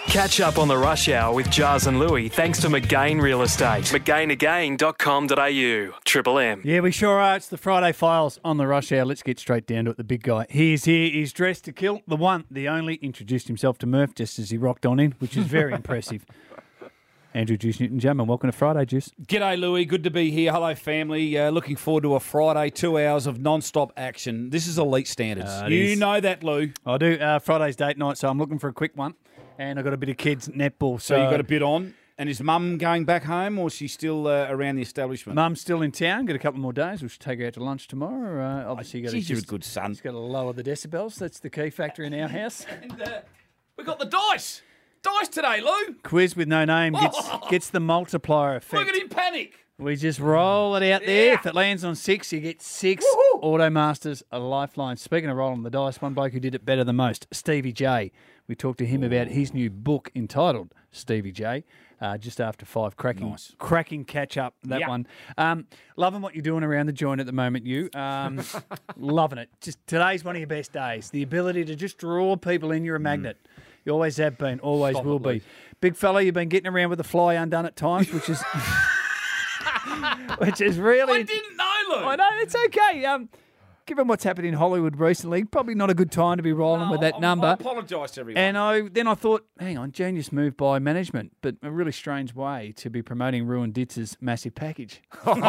Catch up on the rush hour with Jars and Louie thanks to McGain Real Estate. McGainagain.com.au. Triple M. Yeah, we sure are. It's the Friday Files on the rush hour. Let's get straight down to it. The big guy. He's here. He's dressed to kill. The one, the only, introduced himself to Murph just as he rocked on in, which is very impressive. Andrew Juice Newton-Jam, and welcome to Friday, Juice. G'day, Louie. Good to be here. Hello, family. Looking forward to a Friday, 2 hours of non-stop action. This is elite standards. You know that, Lou. I do. Friday's date night, so I'm looking for a quick one. And I've got a bit of kids' netball. So you got a bit on. And is Mum going back home, or is she still around the establishment? Mum's still in town. Got a couple more days. We'll take her out to lunch tomorrow. Obviously, you're a good son. She's got to lower the decibels. That's the key factor in our house. And we got the dice. Dice today, Lou. Quiz with no name gets the multiplier effect. Look at him panic. We just roll it out there. If it lands on 6, you get 6. Woohoo! Automasters a lifeline. Speaking of rolling the dice, one bloke who did it better than most, Stevie J. We talked to him about his new book entitled Stevie J. Just after 5, cracking catch up, that one. Loving what you're doing around the joint at the moment, you. Loving it. Just today's one of your best days. The ability to just draw people in. You're a magnet. You always have been, always will be. Big fella, you've been getting around with the fly undone at times, which is really... I didn't know, Lou. I know, it's okay. Given what's happened in Hollywood recently, probably not a good time to be rolling with that number. I apologise to everyone. And then I thought, hang on, genius move by management, but a really strange way to be promoting Ruin Ditz's massive package.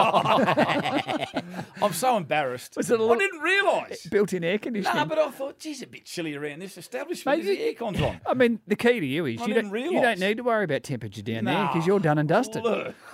I'm so embarrassed. I didn't realise. Built-in air conditioning. No, but I thought, geez, a bit chilly around this establishment. The aircon's on. I mean, the key to you is you don't need to worry about temperature down there because you're done and dusted. Look. So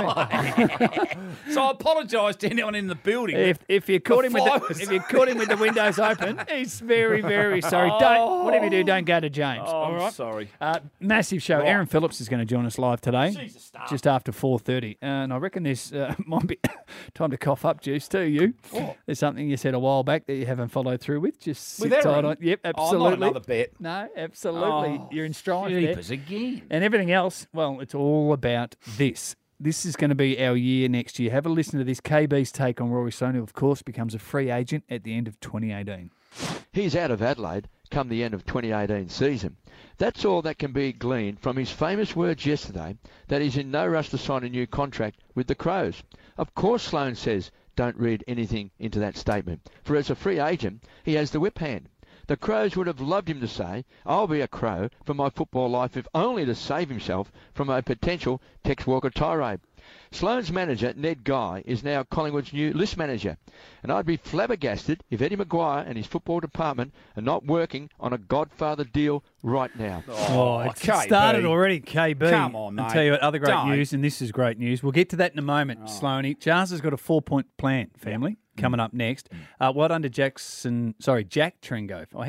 I apologise to anyone in the building. If you caught him with the windows open, he's very, very sorry. Whatever you do, don't go to James. All right? Sorry. Massive show. Right. Aaron Phillips is going to join us live today, just after 4:30, and I reckon this might be time to cough up, Juice, too. You, there's something you said a while back that you haven't followed through with. Just sit tight on. Yep, absolutely. Not another bet. No, absolutely. You're in stride there. Again. And everything else, well, it's all about this. This is going to be our year next year. Have a listen to this. KB's take on Rory Sloane, who, of course, becomes a free agent at the end of 2018. He's out of Adelaide come the end of 2018 season. That's all that can be gleaned from his famous words yesterday that he's in no rush to sign a new contract with the Crows. Of course, Sloane says don't read anything into that statement, for as a free agent, he has the whip hand. The Crows would have loved him to say, I'll be a Crow for my football life if only to save himself from a potential Tex Walker tirade. Sloane's manager, Ned Guy, is now Collingwood's new list manager, and I'd be flabbergasted if Eddie Maguire and his football department are not working on a Godfather deal right now. It started already, KB. Come on, mate. I'll tell you what, other great news, and this is great news. We'll get to that in a moment, Sloaney. Jars has got a 4-point plan, family, coming up next. What under Jack Trengove? How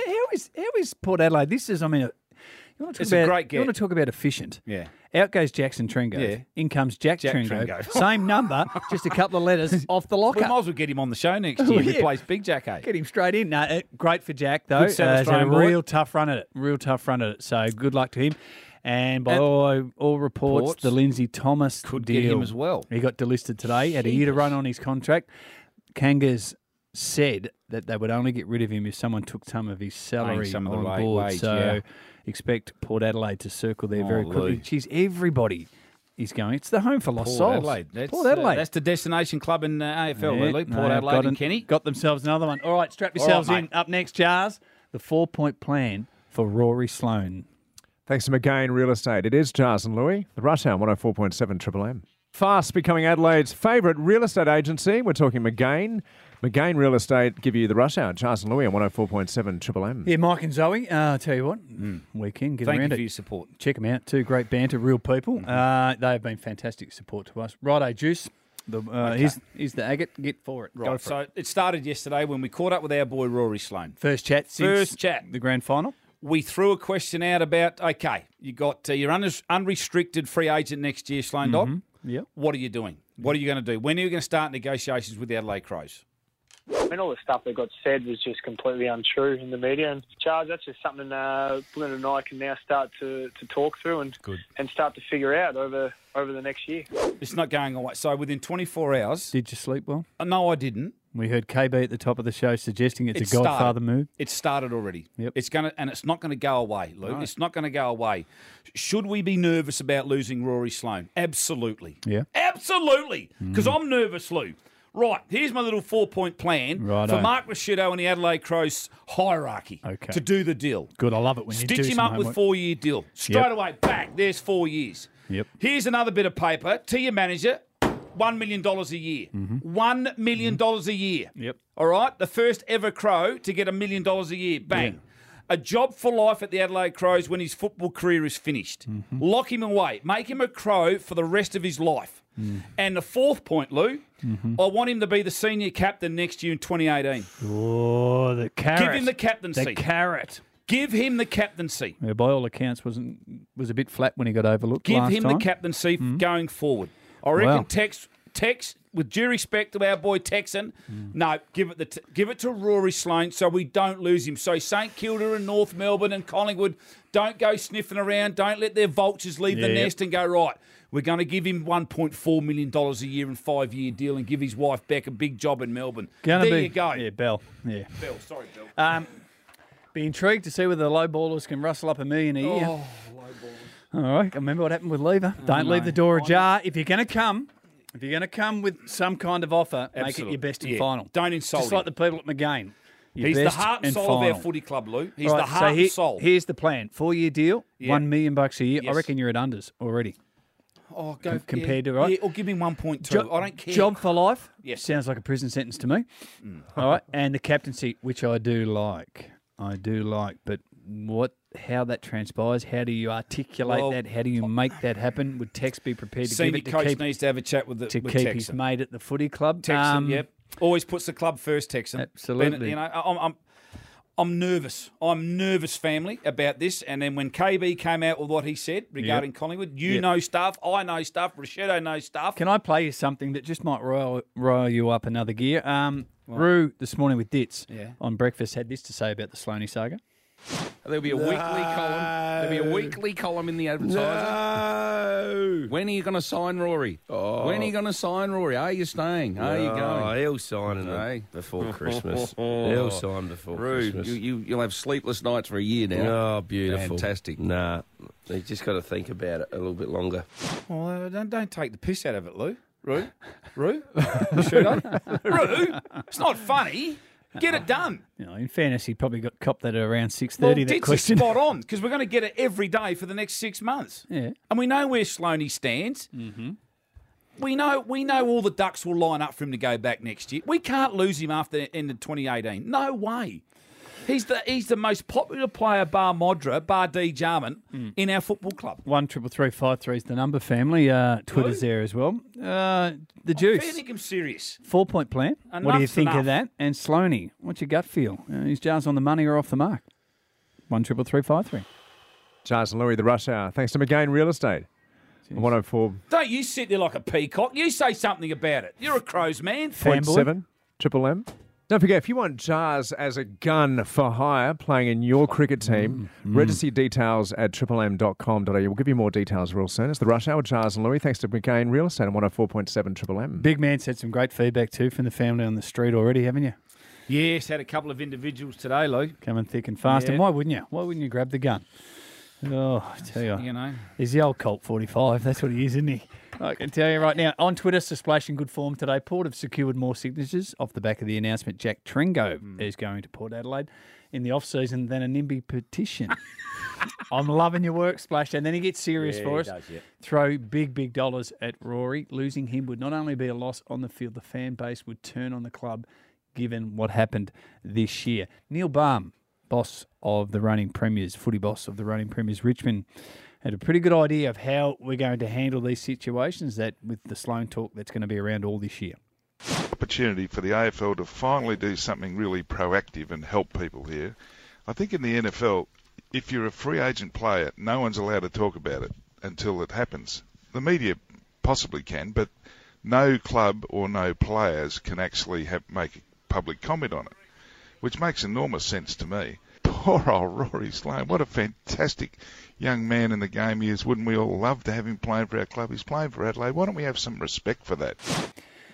is Port Adelaide? This is, you want to talk about efficient? Yeah. Out goes Jackson Trengove. Yeah. In comes Jack Trengove. Same number, just a couple of letters off the locker. We might as well get him on the show next year. Replace Big Jack, Get him straight in. No, great for Jack, though. He's had a real tough run at it. So good luck to him. And by all reports, the Lindsay Thomas could deal, get him as well. He got delisted today. Had a year to run on his contract. Kangas said that they would only get rid of him if someone took some of his salary on board. Expect Port Adelaide to circle there very quickly. Geez, everybody is going. It's the home for lost souls. Port Adelaide. That's the destination club in AFL, really. Port Adelaide and Kenny. Got themselves another one. All right, strap yourselves in. Up next, Jars, the 4-point plan for Rory Sloane. Thanks to McGain Real Estate. It is Jars and Louie, the Rush Hour 104.7 Triple M. Fast becoming Adelaide's favourite real estate agency. We're talking McGain. McGain Real Estate give you the Rush Hour. Jars and Louie on 104.7 Triple M. Yeah, Mike and Zoe, I'll tell you what, weekend, get Thank around you it. for your support. Check them out. Two great banter, real people. They have been fantastic support to us. Righto, Juice. Here's the agate. Get for it. Right. So it started yesterday when we caught up with our boy Rory Sloane. First chat since the grand final. We threw a question out about, you got your unrestricted free agent next year, Sloane Dog. Yep. What are you doing? What are you going to do? When are you going to start negotiations with the Adelaide Crows? I mean, all the stuff that got said was just completely untrue in the media. And Charles, that's just something Glenn and I can now start to talk through and start to figure out over the next year. It's not going away. So within 24 hours... Did you sleep well? No, I didn't. We heard KB at the top of the show suggesting it's a Godfather started. move. It started already. Yep. It's not going to go away, Lou. No. It's not going to go away. Should we be nervous about losing Rory Sloane? Absolutely. Yeah. Absolutely. Because I'm nervous, Lou. Right, here's my little 4-point plan Righto. for Mark Ricciuto and the Adelaide Crows hierarchy Okay. to do the deal. Good, I love it when you do Stitch him some up with homework. 4-year deal. Straight away, back, there's 4 years. Yep. Here's another bit of paper to your manager, $1 million a year. $1 million a year. Yep. All right? The first ever Crow to get $1 million a year. Bang. Yeah. A job for life at the Adelaide Crows when his football career is finished. Lock him away. Make him a Crow for the rest of his life. And the fourth point, Lou, I want him to be the senior captain next year in 2018. Oh, the carrot. Give him the captaincy. The carrot. Give him the captaincy. Yeah, by all accounts, was a bit flat when he got overlooked Give last him time. the captaincy going forward. I reckon Wow. Tex, with due respect to our boy Texan, no, give it to Rory Sloane so we don't lose him. So St Kilda and North Melbourne and Collingwood, don't go sniffing around. Don't let their vultures leave the Yeah. nest and go, right, we're going to give him $1.4 million a year and 5-year deal and give his wife Beck a big job in Melbourne. Gonna There be, you go. Yeah, Bell. Yeah. Bill, sorry, Bill. Be intrigued to see whether the low ballers can rustle up $1 million a year. Oh, All right. Remember what happened with Lever? Don't leave the door ajar. If you're going to come with some kind of offer, make it Absolutely. your best and Yeah. final. Don't insult Just him. like the people at McGain. Your He's the best heart and and soul of final. our footy club, Lou. He's All the right, heart so and soul. Here's the plan. 4-year deal, Yeah. $1 million a year. I Yes. reckon you're at unders already. Oh, go compared to, right? Yeah, or give him 1.2. I don't care. Job for life? Yes. Sounds like a prison sentence to me. All right. And the captaincy, which I do like. But how that transpires, how do you articulate Well, that? How do you make that happen? Would Tex be prepared to Senior give it coach to keep, needs to have a chat with his Texan. mate at the footy club? Texan, yep. Always puts the club first, Texan. Absolutely. You know, I'm nervous. I'm nervous, family, about this. And then when KB came out with what he said regarding Collingwood, you know stuff, I know stuff, Ricciuto knows stuff. Can I play you something that just might roil you up another gear? Roo, this morning with Ditz on breakfast, had this to say about the Sloaney saga. There'll be a weekly column. There'll be a weekly column in the Advertiser. No. When are you going to sign Rory? When are you going to sign Rory? Are you staying? Are you going? He'll sign it before Christmas. He'll sign before Christmas. You'll have sleepless nights for a year now. Oh, beautiful. Fantastic. Nah, you just got to think about it a little bit longer. Well, don't take the piss out of it, Lou. Roo? Ricciuto? Roo? It's not funny. Get it done. You know, in fairness, he probably got copped that at around 6:30. Well, that Ditz question. is spot on because we're going to get it every day for the next 6 months. Yeah. And we know where Sloaney stands. Mm-hmm. We know all the ducks will line up for him to go back next year. We can't lose him after the end of 2018. No way. He's the most popular player, bar Modra, bar D Jarman, in our football club. 133353 is the number, family. Twitter's there as well. The Juice. I think I'm serious. 4-point plan. What do you Enough's think of enough. that? And Sloaney, what's your gut feel? His jars on the money or off the mark? 133353. Charles and Louis, the rush hour. Thanks to McGain Real Estate. 104.7 Don't you sit there like a peacock. You say something about it. You're a Crows man. Triple M. Don't forget, if you want Jars as a gun for hire playing in your cricket team, register your details at triplem.com.au. We'll give you more details real soon. It's the Rush Hour with Jars and Louis, thanks to McGain Real Estate on 104.7 Triple M. Big man said some great feedback too from the family on the street already, haven't you? Yes, had a couple of individuals today, Lou. Coming thick and fast. Yeah. And why wouldn't you? Why wouldn't you grab the gun? Oh, I tell you. You know. He's the old Colt 45. That's what he is, isn't he? I can tell you right now. On Twitter, Splash in good form today. Port have secured more signatures off the back of the announcement Jack Tringo is going to Port Adelaide in the off-season than a NIMBY petition. I'm loving your work, Splash. And then he gets serious for us. Throw big dollars at Rory. Losing him would not only be a loss on the field, the fan base would turn on the club given what happened this year. Neil Baum, boss of the reigning premiers, footy boss of the reigning premiers, Richmond, had a pretty good idea of how we're going to handle these situations that with the Sloane talk that's going to be around all this year. Opportunity for the AFL to finally do something really proactive and help people here. I think in the NFL, if you're a free agent player, no one's allowed to talk about it until it happens. The media possibly can, but no club or no players can actually make a public comment on it, which makes enormous sense to me. Poor old Rory Sloane. What a fantastic young man in the game he is. Wouldn't we all love to have him playing for our club? He's playing for Adelaide. Why don't we have some respect for that?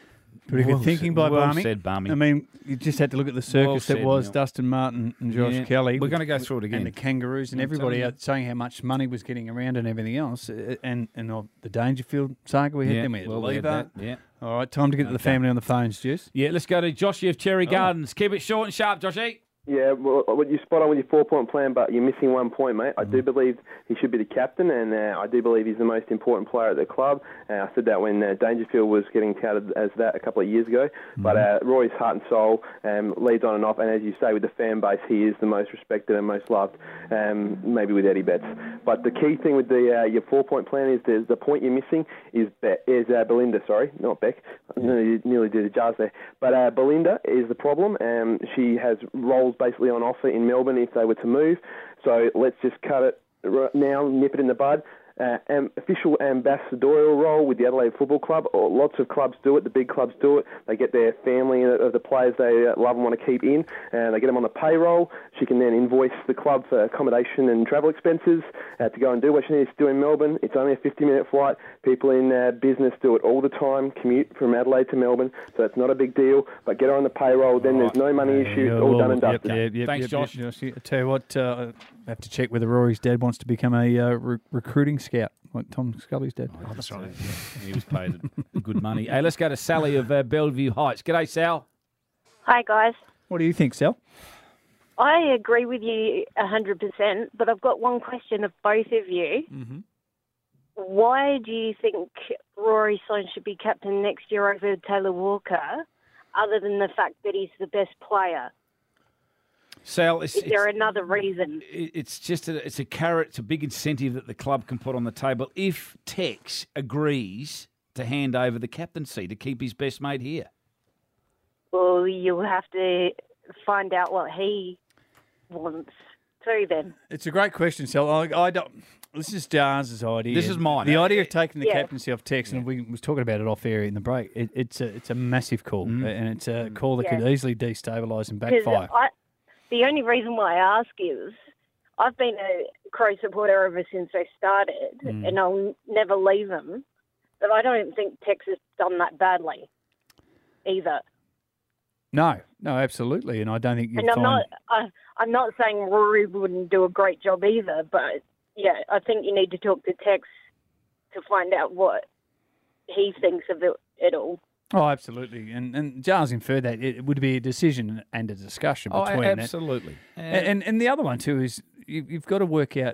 Pretty good thinking by well Barmy. said, Barmy. I mean, you just had to look at the circus that said, was Neil. Dustin Martin and Josh Kelly. We're going to go through it again. And the Kangaroos and everybody out saying how much money was getting around and everything else. And the Dangerfield saga we had, then we had Lever. Yeah. All right, time to get to the family on the phones, Juice. Yeah, let's go to Joshy of Cherry Gardens. Keep it short and sharp, Joshy. Yeah, well, you're spot on with your 4-point plan, but you're missing 1 point, mate. I do believe he should be the captain, and I do believe he's the most important player at the club. I said that when Dangerfield was getting touted as that a couple of years ago. But Rory's heart and soul leads on and off, and as you say, with the fan base, he is the most respected and most loved, maybe with Eddie Betts. But the key thing with your 4-point plan is the point you're missing is Belinda, sorry, not Beck. I nearly did a jazz there. But Belinda is the problem. She has roles basically on offer in Melbourne if they were to move. So let's just cut it now, nip it in the bud. Official ambassadorial role with the Adelaide Football Club. Lots of clubs do it. The big clubs do it. They get their family of the players they love and want to keep in, and they get them on the payroll. She can then invoice the club for accommodation and travel expenses to go and do what she needs to do in Melbourne. It's only a 50-minute flight. People in business do it all the time, commute from Adelaide to Melbourne, so it's not a big deal. But get her on the payroll, then there's no money issues, all done and dusted. Thanks, Josh. I tell you what, I have to check whether Rory's dad wants to become a recruiting scout, like Tom Scully's dad. Oh, that's right. He was paid good money. Hey, let's go to Sally of Bellevue Heights. G'day, Sal. Hi, guys. What do you think, Sal? I agree with you 100%, but I've got one question of both of you. Mm-hmm. Why do you think Rory Sloane should be captain next year over Taylor Walker, other than the fact that he's the best player? Sal, is there another reason? It's just it's a carrot. It's a big incentive that the club can put on the table if Tex agrees to hand over the captaincy to keep his best mate here. Well, you'll have to find out what he wants too. Then it's a great question, Sal. I don't. This is Jars's idea. This is mine. The idea of taking the captaincy off Tex, and we was talking about it off air in the break. It's a massive call, and it's a call that could easily destabilise and backfire. The only reason why I ask is I've been a Crow supporter ever since they started, and I'll never leave them. But I don't think Tex has done that badly either. No, absolutely, and I don't think you'll find... I'm not saying Rory wouldn't do a great job either, but yeah, I think you need to talk to Tex to find out what he thinks of it all. Oh, absolutely. And Giles inferred that it would be a decision and a discussion between absolutely. And the other one, too, is you've got to work out,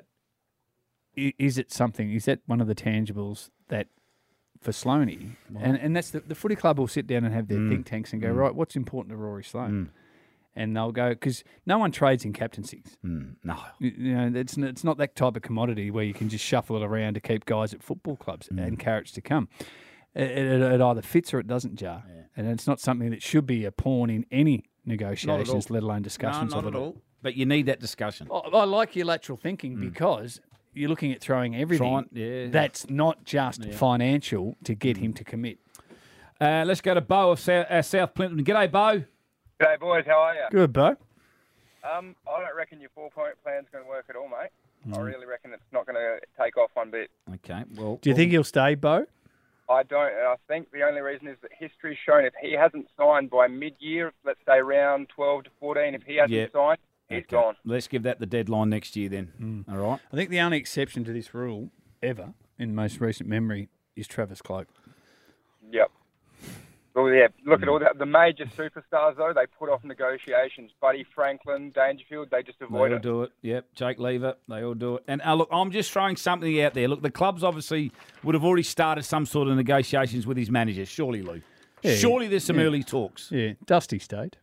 is it something, is that one of the tangibles that for Sloaney? And that's the footy club will sit down and have their think tanks and go, right, what's important to Rory Sloane? And they'll go, because no one trades in captaincies. No. You know, it's not that type of commodity where you can just shuffle it around to keep guys at football clubs and carrots to come. It either fits or it doesn't, Jar. Yeah. And it's not something that should be a pawn in any negotiations, let alone discussions. No, not at all. But you need that discussion. I like your lateral thinking because you're looking at throwing everything that's not just financial to get him to commit. Let's go to Bo of South Clinton. G'day, Bo. G'day, boys. How are you? Good, Bo. I don't reckon your 4-point plan's going to work at all, mate. I really reckon it's not going to take off one bit. Okay. Well, do you think he'll stay, Bo? I don't. And I think the only reason is that history's shown if he hasn't signed by mid-year, let's say round 12 to 14, if he hasn't signed, he's gone. Let's give that the deadline next year then. All right. I think the only exception to this rule ever in most recent memory is Travis Cloke. Yep. Well, yeah, look at all the major superstars, though. They put off negotiations. Buddy Franklin, Dangerfield, they just avoid it. They all do it. Yep, Jake Lever, they all do it. And look, I'm just throwing something out there. Look, the clubs obviously would have already started some sort of negotiations with his manager, surely, Lou. Yeah, surely there's some early talks. Yeah, Dusty stayed.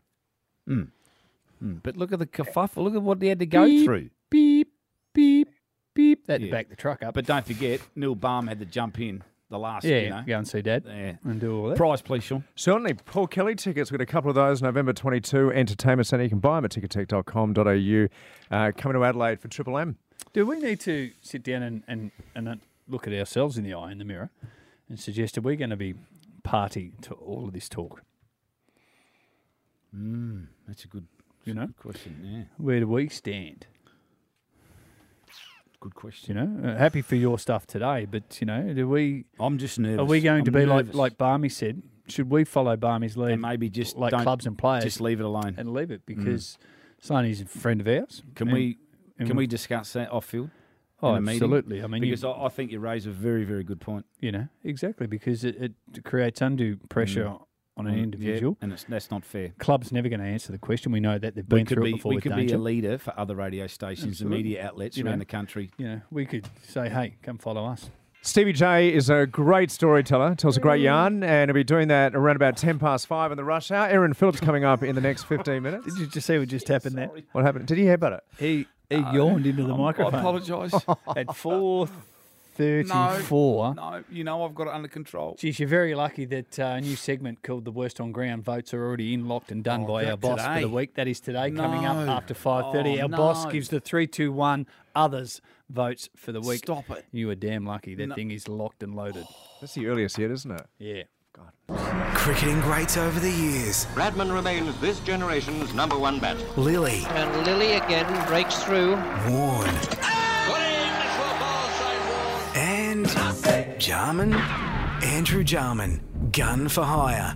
But look at the kerfuffle. Look at what he had to go through. Beep, beep, beep. That back the truck up. But don't forget, Neil Baum had to jump in. The last, go and see Dad and do all that. Prize, please, Sean. Certainly. Paul Kelly tickets. We've got a couple of those. November 22, Entertainment Centre. You can buy them at tickettech.com.au. Coming to Adelaide for Triple M. Do we need to sit down and look at ourselves in the eye in the mirror and suggest, are we going to be party to all of this talk? That's a good question, yeah. Where do we stand? Good question. You know, happy for your stuff today, but do we? I'm just nervous. Are we going to be like Barmy said, should we follow Barmy's lead? And maybe just like don't- clubs and players, just leave it alone and leave it because Sonny's a friend of ours. Can we discuss that off field? Oh, in a meeting? absolutely. I mean, because I think you raise a very, very good point. Exactly, because it creates undue pressure on an individual. and that's not fair. Club's never going to answer the question. We know that they've been through it before. We with could danger. be a leader for other radio stations Absolutely. and media outlets around the country. We could say, hey, come follow us. Stevie J is a great storyteller, tells a great yarn, and he'll be doing that around about 5:10 in the rush hour. Aaron Phillips coming up in the next 15 minutes. Did you just see what just happened there? What happened? Did he headbutt it? He yawned into the microphone. I apologise. At 4:34. No, I've got it under control. Geez, you're very lucky that a new segment called The Worst on Ground votes are already in, locked and done by our boss today? for the week. That is today, coming up after 5:30. Oh, Our boss gives the 3, 2, 1 others votes for the week. Stop it. You are damn lucky. That thing is locked and loaded. That's the earliest yet, isn't it? Yeah. Cricketing greats over the years. Bradman remains this generation's #1 batsman. Lily. And Lily again breaks through. Warren. And Jarman. Andrew Jarman. Gun for hire.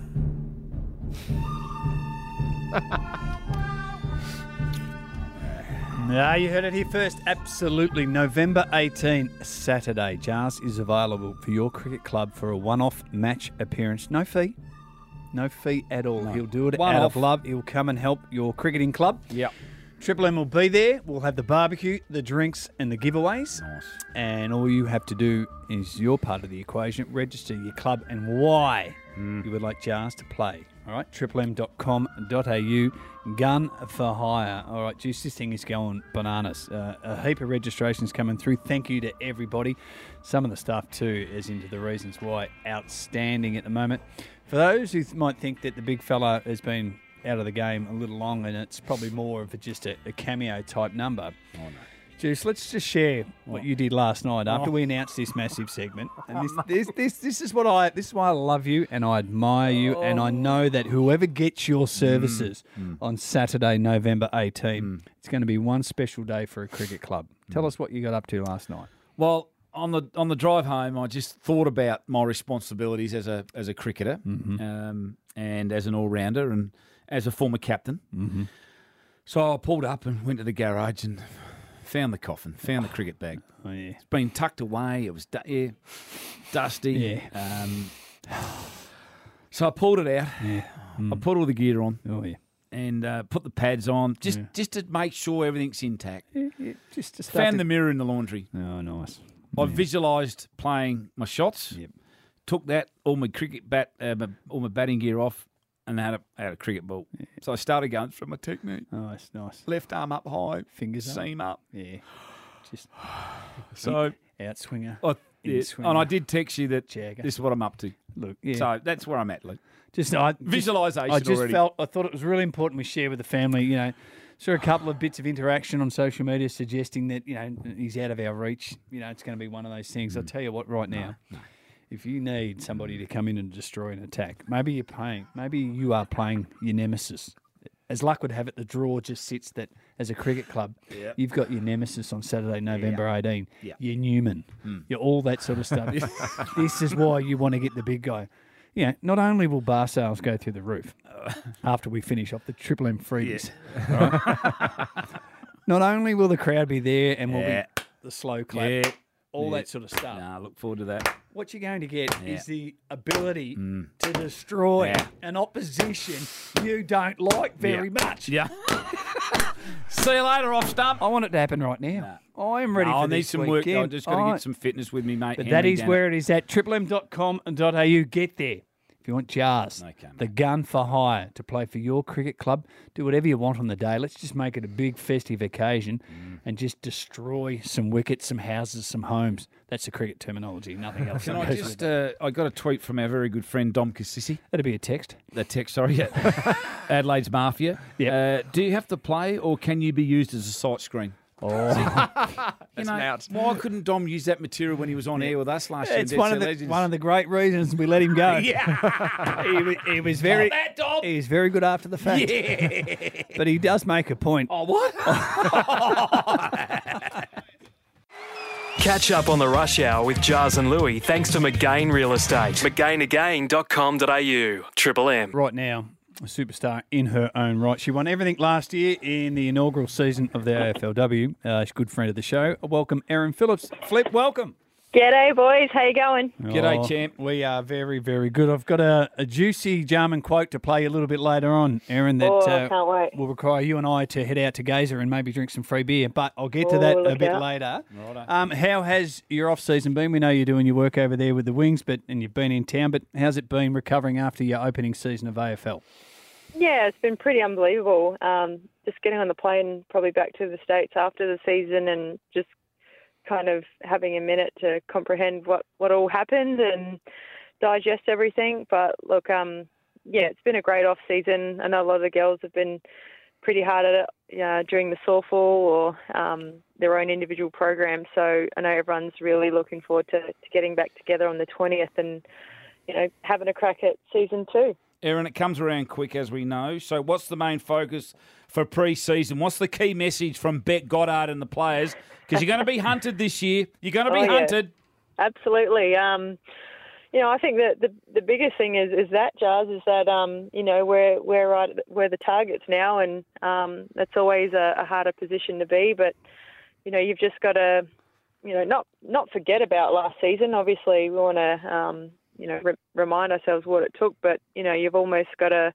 You heard it here first. Absolutely. November 18, Saturday. Jars is available for your cricket club for a one-off match appearance. No fee. No fee at all. No. He'll do it One out off. of love. He'll come and help your cricketing club. Yep. Triple M will be there. We'll have the barbecue, the drinks, and the giveaways. Nice. And all you have to do is your part of the equation. Register your club and why you would like Jars to play. All right, triplem.com.au, gun for hire. All right, geez, this thing is going bananas. A heap of registrations coming through. Thank you to everybody. Some of the stuff, too, is into the reasons why outstanding at the moment. For those who might think that the big fella has been out of the game a little long and it's probably more of just a cameo type number. Oh, no. Juice, let's just share what you did last night after we announced this massive segment. And this is why I love you and I admire you, and I know that whoever gets your services on Saturday, November 18, it's going to be one special day for a cricket club. Tell us what you got up to last night. Well, on the drive home, I just thought about my responsibilities as a cricketer, and as an all rounder, and as a former captain. So I pulled up and went to the garage and found the coffin, found the cricket bag. Oh, yeah. It's been tucked away. It was dusty. Yeah. So I pulled it out. Yeah. I put all the gear on. Oh, yeah. And put the pads on, just to make sure everything's intact. Just to start Found the mirror in the laundry. Oh, nice. I visualised playing my shots. Yep. Took that, all my cricket all my batting gear off, and had a cricket ball. Yeah. So I started going through my technique. Nice. Left arm up high, fingers seam up. Yeah. Just so outswinger. And I did text you that Jagger. this is what I'm up to. Look, yeah. So that's where I'm at, Luke. Visualisation. I thought it was really important we share with the family. Saw a couple of bits of interaction on social media suggesting that he's out of our reach. It's going to be one of those things. I'll tell you what, right now. No. If you need somebody to come in and destroy an attack, maybe you are playing your nemesis. As luck would have it, the draw just sits that as a cricket club, you've got your nemesis on Saturday, November 18. Yep. You're Newman. You're all that sort of stuff. This is why you want to get the big guy. Not only will bar sales go through the roof after we finish off the Triple M freebies, right? Not only will the crowd be there and will be the slow clap, all that sort of stuff. I look forward to that. What you're going to get is the ability to destroy an opposition you don't like very much. Yeah. See you later, off stump. I want it to happen right now. I am ready for I this need some weekend. work. I just got to get some fitness with me, mate. But that is where it is at. triplem.com.au. Get there. If you want Jars, the gun for hire to play for your cricket club, do whatever you want on the day. Let's just make it a big festive occasion and just destroy some wickets, some houses, some homes. That's the cricket terminology, nothing else. Can I just, I got a tweet from our very good friend Dom Cassisi. That'd be a text. Adelaide's Mafia. Yep. Do you have to play or can you be used as a sight screen? Oh, why couldn't Dom use that material when he was on air with us last year? It's one of the great reasons we let him go. he was very good after the fact. Yeah. But he does make a point. Oh, what? Catch up on the Rush Hour with Jars and Louie thanks to McGain Real Estate. McGainagain.com.au. Triple M. Right now, a superstar in her own right. She won everything last year in the inaugural season of the AFLW. She's a good friend of the show. Welcome, Erin Phillips. Flip, welcome. G'day, boys. How you going? G'day, champ. We are very, very good. I've got a juicy Jarman quote to play a little bit later on, Erin, that can't wait. will require you and I to head out to Gazer and maybe drink some free beer, but I'll get to that a bit later. How has your off-season been? We know you're doing your work over there with the Wings, and you've been in town, but how's it been recovering after your opening season of AFL? Yeah, it's been pretty unbelievable. Just getting on the plane probably back to the States after the season and just kind of having a minute to comprehend what all happened and digest everything. But look, it's been a great off season. I know a lot of the girls have been pretty hard at it during the softball or their own individual program. So I know everyone's really looking forward to getting back together on the 20th and, having a crack at season 2. Erin, it comes around quick, as we know. So what's the main focus for pre-season? What's the key message from Beck Goddard and the players? Because you're going to be hunted this year. You're going to be hunted. Absolutely. I think that the biggest thing is that, Jars, is that, we're right we're the targets now, and that's always a harder position to be. But, you've just got to, not forget about last season. Obviously, we want to, remind ourselves what it took, but, you've almost got to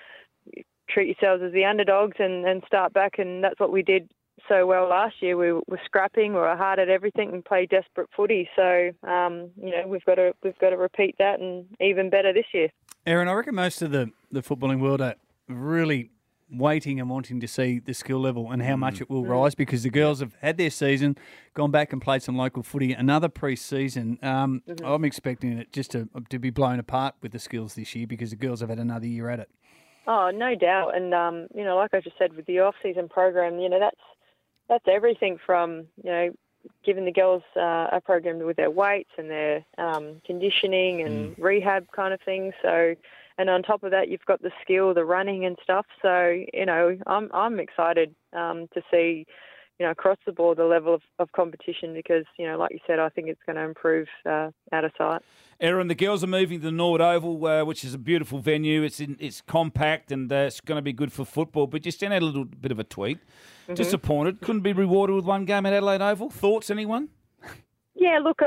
treat yourselves as the underdogs and start back, and that's what we did so well last year. We were scrapping, we were hard at everything and played desperate footy. So, we've got to repeat that and even better this year. Erin, I reckon most of the footballing world are really waiting and wanting to see the skill level and how much it will rise, because the girls have had their season, gone back and played some local footy, another pre-season. I'm expecting it just to be blown apart with the skills this year, because the girls have had another year at it. Oh, no doubt. And, like I just said, with the off-season program, that's everything from, giving the girls a program with their weights and their conditioning and rehab kind of thing. So, and on top of that, you've got the skill, the running and stuff. So, I'm excited to see, across the board the level of competition, because, like you said, I think it's going to improve out of sight. Erin, the girls are moving to the Nord Oval, which is a beautiful venue. It's compact and it's going to be good for football. But you sent out a little bit of a tweet. Disappointed. Couldn't be rewarded with one game at Adelaide Oval. Thoughts, anyone? Yeah, look,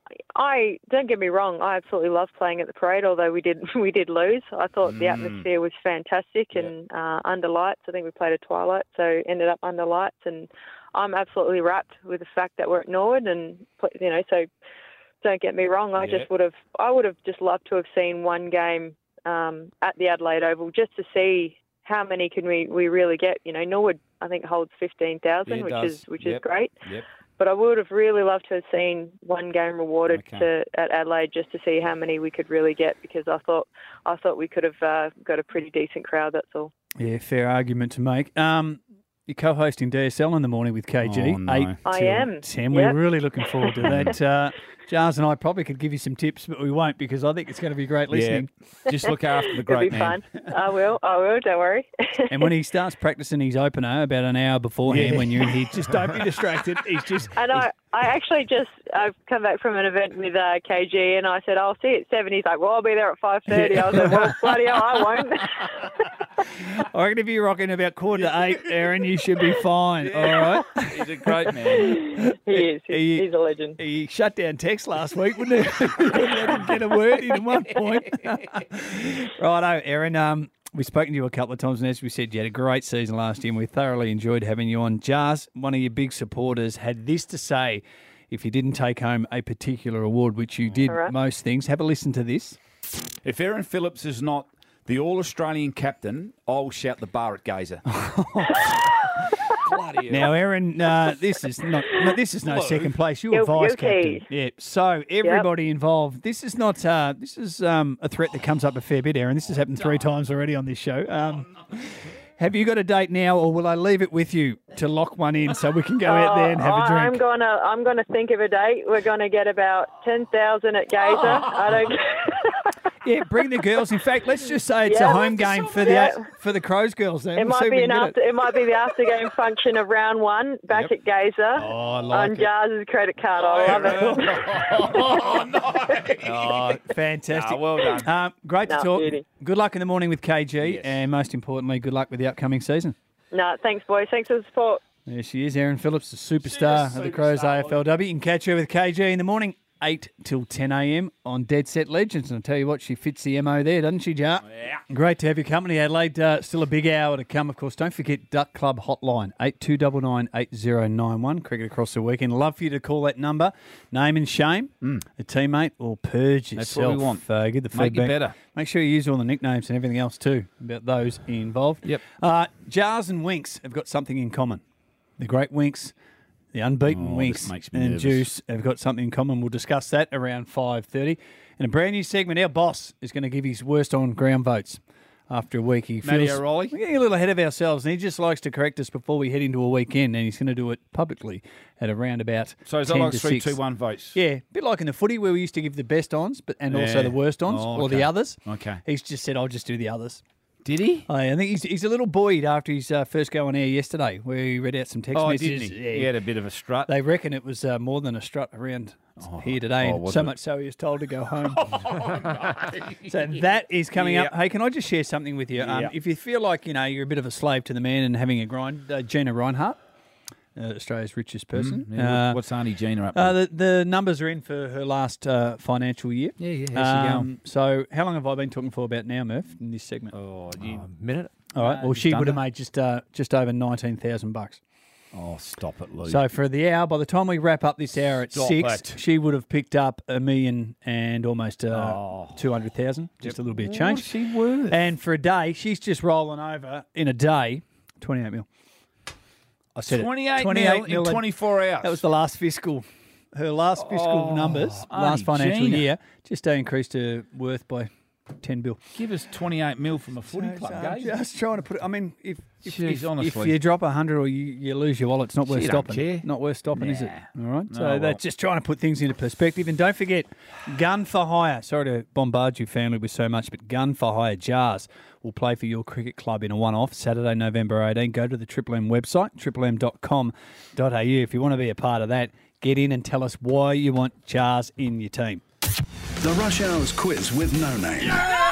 I don't get me wrong. I absolutely love playing at the Parade, although we did lose. I thought the atmosphere was fantastic and under lights. I think we played a twilight, so ended up under lights. And I'm absolutely wrapped with the fact that we're at Nord, and so don't get me wrong. I would have just loved to have seen one game at the Adelaide Oval just to see how many can we really get. Norwood I think holds 15,000, which is great. Yep. But I would have really loved to have seen one game rewarded at Adelaide just to see how many we could really get, because I thought we could have got a pretty decent crowd. That's all. Yeah, fair argument to make. You're co-hosting DSL in the morning with KG. Oh, no. 8 I till am. 10. Yep. We're really looking forward to that. Jars and I probably could give you some tips, but we won't, because I think it's going to be great listening. Yeah. Just look after the great man. It'll be fun. I will. Don't worry. And when he starts practicing his opener about an hour beforehand when you're in here, just don't be distracted. And I've come back from an event with KG, and I said, I'll see you at 7. He's like, well, I'll be there at 5:30. I was like, well, bloody hell, I won't. I reckon if you're rocking about 7:45, Erin, you should be fine. All right? He's a great man. He is. He's a legend. He shut down text last week, wouldn't he? Let him get a word in at one point. Righto, Erin. We've spoken to you a couple of times, and as we said, you had a great season last year, and we thoroughly enjoyed having you on. Jars, one of your big supporters, had this to say if you didn't take home a particular award, which you did most things. Have a listen to this. If Erin Phillips is not the All-Australian captain, I'll shout the bar at Gazer. Bloody now, Erin, this is no second place. You're vice captain. Yeah. So everybody involved. This is not. This is a threat that comes up a fair bit, Erin. This has happened 3 times already on this show. Have you got a date now, or will I leave it with you to lock one in so we can go out there and have a drink? I'm gonna think of a date. We're gonna get about 10,000 at Gazer. I don't. Yeah, bring the girls. In fact, let's just say it's Yeah. a home game for the Crows girls. Then It We'll see might if we be can get it. it might be the after game function of round one back at Gazer I like on it. Jars's credit card. I love it. Oh, fantastic. well done. Great to No, talk. beauty. Good luck in the morning with KG, and most importantly, good luck with the upcoming season. No, thanks, boys. Thanks for the support. There she is, Erin Phillips, the superstar of the Crows AFLW. You can catch her with KG in the morning, 8 till 10 a.m. on Dead Set Legends. And I'll tell you what, she fits the MO there, doesn't she, Jar? Yeah. Great to have your company, Adelaide. Still a big hour to come, of course. Don't forget Duck Club Hotline, 8299-8091. Cricket across the weekend. Love for you to call that number. Name and shame, a teammate, or purge yourself. That's what we want. Get the Make feedback. it better. Make sure you use all the nicknames and everything else too about those involved. Yep. Jars and Winks have got something in common. The great Winks, the unbeaten Winks, this makes me and nervous. Juice have got something in common. We'll discuss that around 5:30. In a brand new segment, our boss is going to give his worst on ground votes after a week. He Matty feels O'Reilly? we're getting a little ahead of ourselves, and he just likes to correct us before we head into a weekend, and he's going to do it publicly at around about So is that 10 like to 3, 6. 2, 1 votes? Yeah, a bit like in the footy where we used to give the best ons and also Yeah. the worst ons Oh, or the okay. others. Okay. He's just said, I'll just do the others. Did he? I think he's a little buoyed after his first go on air yesterday, where he read out some text Oh, messages. didn't he? Yeah. He had a bit of a strut. They reckon it was more than a strut around here today, and was so it? much so he was told to go home. So that is coming up. Hey, can I just share something with you? Yeah. If you feel like you're a bit of a slave to the man and having a grind, Gina Reinhart, Australia's richest person. What's Auntie Gina up to? The numbers are in for her last financial year. Yeah, how's she going? So how long have I been talking for about now, Murph, in this segment? Oh, minute. All right. Well, just she would have under. made just over $19,000. Oh, stop it, Lou. So for the hour, by the time we wrap up this hour at Stop 6, it. she would have picked up $1 million and almost 200,000, just a little bit of change. What's she worth? And for a day, she's just rolling over in a day, 28 mil. I said 28 it. 28 mil in 24 hours. That was the last fiscal. Her last fiscal numbers, last Auntie financial Gina. year, just increased her worth by 10 bill. Give us 28 mil from a footy club, guys. Just trying to put it. I mean, if Jeez, honestly. you drop 100 or you lose your wallet, it's not worth She don't stopping. care. Not worth stopping, is it? All right. So well. that's just trying to put things into perspective. And don't forget, Gun for Hire. Sorry to bombard you, family, with so much, but Gun for Hire Jars will play for your cricket club in a one-off Saturday, November 18. Go to the Triple M website, triplem.com.au. If you want to be a part of that, get in and tell us why you want Jars in your team. The Rush Hours quiz with no name.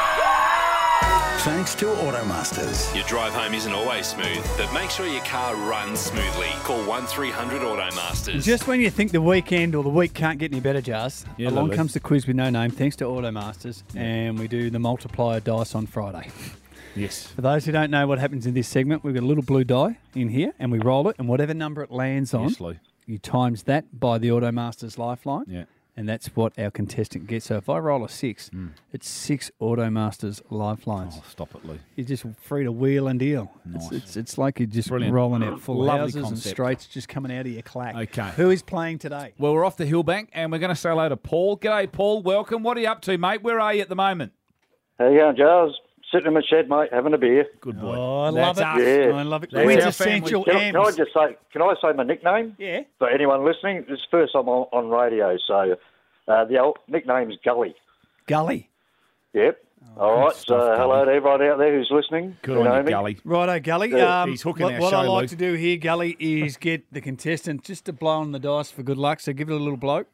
Thanks to Automasters. Your drive home isn't always smooth, but make sure your car runs smoothly. Call 1300 Automasters. Just when you think the weekend or the week can't get any better, Jars, Yeah, along lovely. comes the quiz with no name, thanks to Automasters, and we do the multiplier dice on Friday. Yes. For those who don't know what happens in this segment, we've got a little blue die in here, and we roll it, and whatever number it lands on, Yes, Lou. you times that by the Automasters lifeline, Yeah. and that's what our contestant gets. So if I roll a 6, it's 6 Automasters lifelines. Oh, stop it, Lou. You're just free to wheel and deal. Nice. It's like you're just Brilliant. rolling out full Lovely houses and concept. straights just coming out of your clack. Okay. Who is playing today? Well, we're off the Hillbank, and we're going to say hello to Paul. G'day, Paul. Welcome. What are you up to, mate? Where are you at the moment? How you going, Giles? Sitting in my shed, mate, having a beer. Good boy. Oh, I love it. Yeah. I love it. That's Queen's our family. Essential Can I M's. just say? Can I say my nickname? Yeah. For anyone listening, this is the first time on radio, so the old nickname's Gully. Gully. Yep. All right. So stuff, hello Gully. to everybody out there who's listening. Good You know on you, me? Gully. Righto, Gully. Yeah. He's hooking our what I show, like Luke. to do here, Gully, is get the contestant just to blow on the dice for good luck. So give it a little bloke.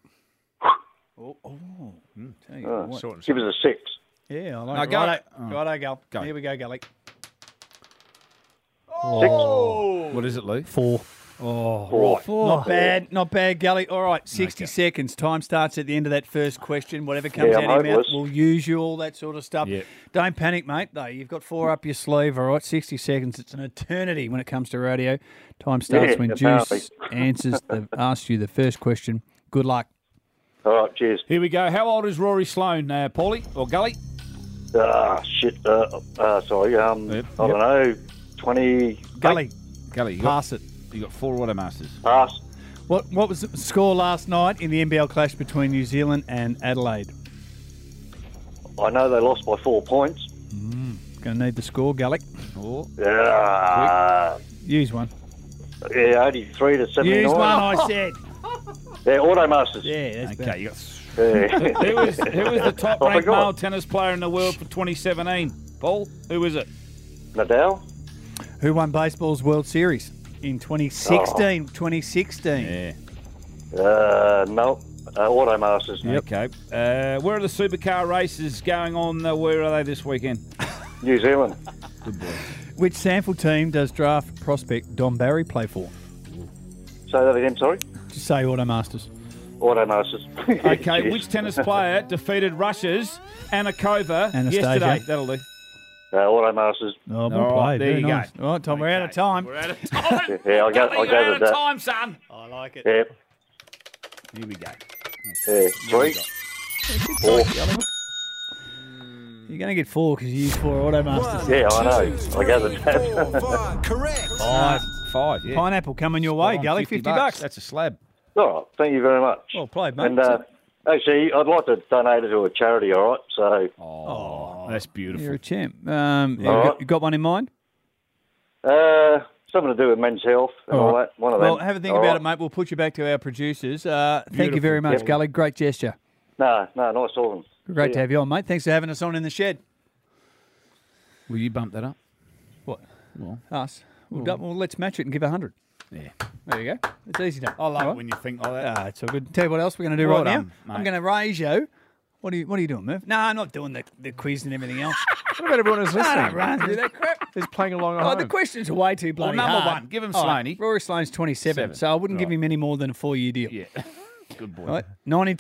Tell you what. Give us a 6. Yeah, I like No, it. go. Righto, Oh. righto, Gull. Go. Here we go, Gully. 6. What is it, Lou? 4. Right. Not bad, not bad, Gully. All right, 60 seconds. Time starts at the end of that first question. Whatever comes Yeah, out I'm of your mouth, hopeless. we'll use you, all that sort of stuff. Yep. Don't panic, mate, though. You've got 4 up your sleeve, all right? 60 seconds. It's an eternity when it comes to radio. Time starts Yeah, when apparently. Juice asks you the first question. Good luck. All right. Cheers. Here we go. How old is Rory Sloane, Paulie or Gully? Shit. Sorry. I don't know. 20. Gully, Gully, you pass it. got 4 Automasters. Pass. What was the score last night in the NBL clash between New Zealand and Adelaide? I know they lost by 4 points. Going to need the score, Gully. Oh. Yeah. Use one. Yeah, 83 to 79. Use one, I said. Yeah, Automasters. Yeah, that's Okay, you got. Yeah. Who was the top I ranked forgot. male tennis player in the world for 2017? Paul, who was it? Nadal? Who won baseball's World Series in 2016? 2016. Yeah. No. Automasters. Okay. Where are the supercar races going on? Where are they this weekend? New Zealand. Good boy. Which sample team does draft prospect Don Barry play for? Say that again, sorry? Just say Automasters. Automasters. Okay, Yes. which tennis player defeated Russia's Anakova Anastasia. yesterday? That'll do. Automasters. Oh, well All right, played. there Very you nice. go. All right, Tom, we're out of time. We're out of time. Yeah, I'll go You're with out of that. time, son. I like it. Yeah. Here we go. Yeah. 3, 4. You're going to get 4 because you used 4 Automasters. Yeah, I know. I gathered that. Correct. Five, yeah. Pineapple coming your way, Spot on, Gully. 50 bucks. That's a slab. All right. Thank you very much. Well played, mate. And actually, I'd like to donate it to a charity, all right? So, Oh, that's beautiful. You're a champ. All right. You got one in mind? something to do with men's health and all that. One of them. Well, have a think All about right. it, mate. We'll put you back to our producers. Thank you very much, Yep. Gully. Great gesture. No, nice talking. Great to have you on, mate. Thanks for having us on in the shed. Will you bump that up? What? Well, Us? Well, let's match it and give 100. Yeah. There you go. It's easy done. I love it when you think like that. It's all good. Tell you what else we're going to do Well right done, now. mate. I'm going to raise you. What are you doing, Murph? No, I'm not doing the quiz and everything else. What about everyone who's listening? I don't run through that crap. Who's playing along at Oh, home? the questions are way too bloody number hard. one, give him All right, Sloaney. Rory Sloane's 27, 7. so I wouldn't give Right. him any more than a 4-year deal. Yeah. Good boy. Right.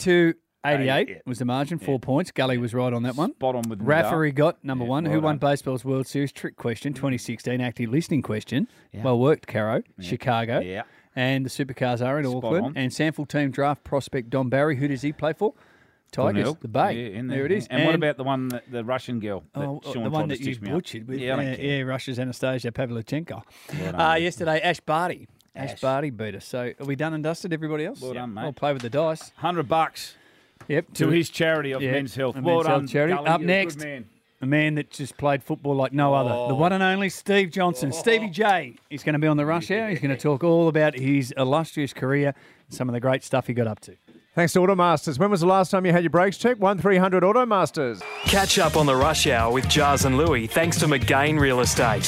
92.88 Yeah. was the margin, 4 points. Gully was right on that one. Spot on with Rafferty got number one. well Who won done. baseball's World Series? Trick question, 2016 active listening question. Well worked, Caro. Chicago. Yeah. And the Supercars are in Spot Auckland. on. And Sample team draft prospect Don Barry. Who does he play for? Tigers, Cornell. the Bay. Yeah, in there it is. And what about the one, the Russian girl? That Sean the tried one to that you stitch me up? butchered with Yeah, I don't care. Russia's Anastasia Pavlyuchenko. Well done. Yesterday, Ash Barty. Ash Barty beat us. So are we done and dusted, everybody else? Well done, mate. We'll play with the dice. $100 Yep. to his charity of Men's Health. a Well Men's Health done, charity. Gully. Up You're a good next, man. a man that just played football like no other. The one and only Steve Johnson. Stevie J. He's going to be on the Rush Hour. He's going to talk all about his illustrious career and some of the great stuff he got up to. Thanks to Automasters. When was the last time you had your brakes checked? 1300 Automasters. Catch up on the Rush Hour with Jars and Louie thanks to McGain Real Estate.